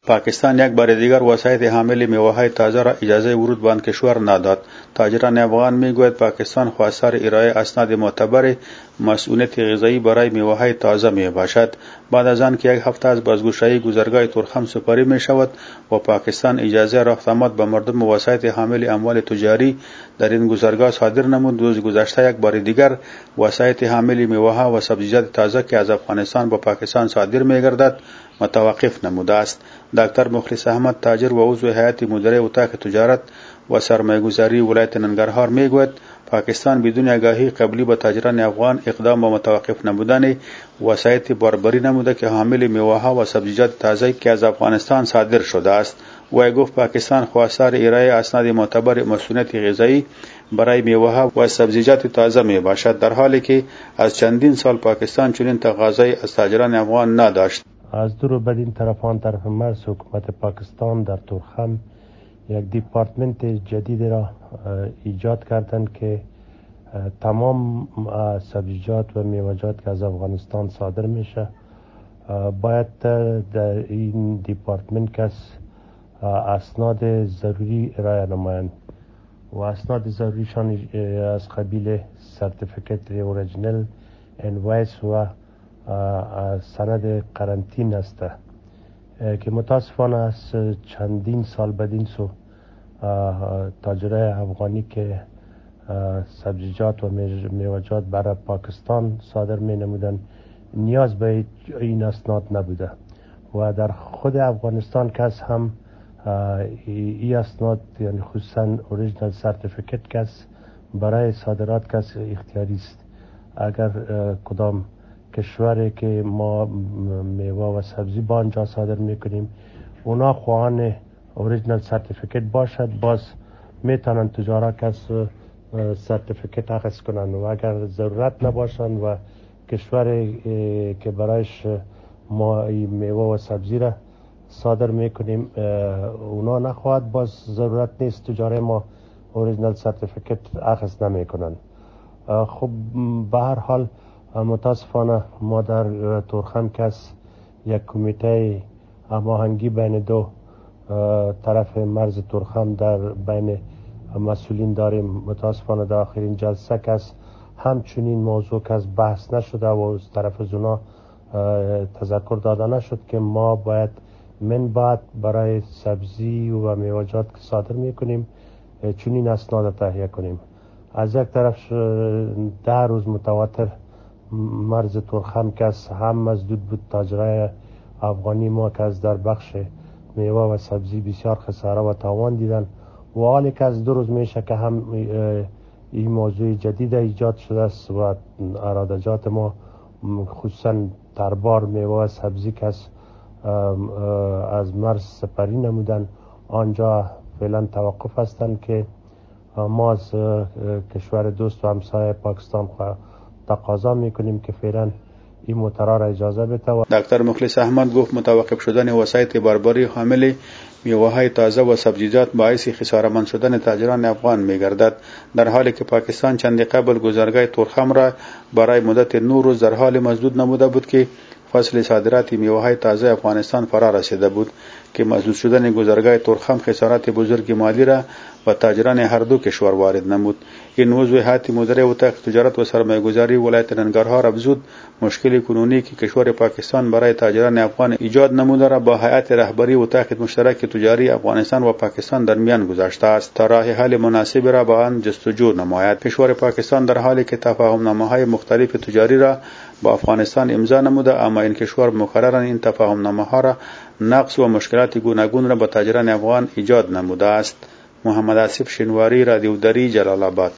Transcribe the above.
پاکستان یک بار دیگر وسایط حامل میوه‌های تازه را اجازه ورود به آن کشور نداد. تاجران افغان میگوید پاکستان خواستار ارائه اسناد معتبر مسئولیت غذایی برای میوه‌های تازه می باشد. بعد از آن که یک هفته از بازگشایی گذرگاه تورخم سپاری می شود و پاکستان اجازه رفت آمد به مردم وسایط حامل اموال تجاری در این گذرگاه صادر نمود، روز گذشته یک بار دیگر وسایط حامل میوه‌ها و سبزیجات تازه که از افغانستان به پاکستان صادر می گردد متوقف نموده است. دکتر مخلص احمد، تاجر و عضو هیئت مدیره اتاق تجارت و سرمایه‌گذاری ولایت ننگرهار میگوید پاکستان بدون آگاهی قبلی به تاجران افغان اقدام به متوقف نمودن وسایط باربری نموده که حامل میوه‌ها و سبزیجات تازه که از افغانستان صادر شده است. و گفت پاکستان خواستار ارائه اسناد معتبر مسئولیت غذایی برای میوه‌ها و سبزیجات تازه می باشد، در حالی که از چندین سال پاکستان چنین تقاضایی از تاجران افغان نداشت. از دور و بدین طرفان طرف مرز حکومت پاکستان در تورخم یک دیپارتمنت جدید را ایجاد کردند که تمام سبزیجات و میوه‌جات که از افغانستان صادر میشه باید در این دیپارتمنت کس اسناد ضروری ارائه نمایند و اسناد ضروریشان از قبیل سرتیفیکت اوریجینال، انوایس و سند قرنطین است که متاسفانه از چندین سال بدین سو تاجرای افغانی که سبزیجات و میوه‌جات برای پاکستان صادر می نمودند نیاز به این اسناد نبوده و در خود افغانستان کس هم این اسناد یعنی خصوصا اوریجینال سرتیفیکت کس برای صادرات کس اختیاری است. اگر کدام کشوری که ما میوه و سبزی با آنجا صادر میکنیم اونا خواهان اوریجینال سرتیفیکت باشد باز میتونن تجارت کس سرتیفیکت اخذ کنن و اگر ضرورت نباشند و کشوری که برایش ما میوه و سبزی را صادر میکنیم اونا نخواهد باز ضرورت نیست تجاری ما اوریجینال سرتیفیکت اخذ نمیکنن. خب به هر حال متاسفانه ما در تورخم کس یک کمیته هماهنگی بین دو طرف مرز تورخم در بین مسئولین داریم. متاسفانه در آخرین جلسه کس همچنین موضوع کس بحث نشده و از طرف زونا تذکر داده نشد که ما باید من بعد برای سبزی و میوه‌جات که صادر میکنیم چنین اسناد تهیه کنیم. از یک طرف 10 روز متواتر مرز تورخم کس هم از دود بود تاجرای افغانی ما که از در بخش میوه و سبزی بسیار خساره و تاوان دیدن و حالی که از 2 روز میشه که هم این موضوع جدید ایجاد شده است و ارادجات ما خصوصا تربار میوه و سبزی که از مرز سپری نمودن آنجا فعلا توقف هستند که ما از کشور دوست و همسایه پاکستان تقاضا میکنیم که فعلا این موترها را اجازه بده. دکتر مخلص احمد گفت متوقف شدن وسایط باربری حامل میوه‌های تازه و سبزیجات باعث خساره‌مند شدن تاجران افغان می‌گردد، در حالی که پاکستان چندی قبل گذرگاه تورخم را برای مدت 9 روز در حال مسدود نموده بود که فصل صادرات میوه‌های تازه افغانستان فرا رسیده بود که مسدود شدن گذرگاه تورخم خسارات بزرگ مالی را و تاجران هر دو کشور وارد نمود. این عضو هیئت مدیره اتاق تجارت و سرمایه‌گذاری ولایت ننگرهار افزود مشکل کنونی که کشور پاکستان برای تاجران افغان ایجاد نموده را با هیئت رهبری اتاق مشترک تجاری افغانستان و پاکستان در میان گذاشته است تا راه حل مناسب را با آن جستجو نماید. کشور پاکستان در حالی که تفاهم‌نامه‌های مختلف تجاری را با افغانستان امضا نموده، اما این کشور مکرراً این تفاهم‌نامه‌ها را نقص و مشکلات گوناگون را با تاجران افغان ایجاد نموده است. محمد آصف شینواری، رادیو دری، جلال آباد.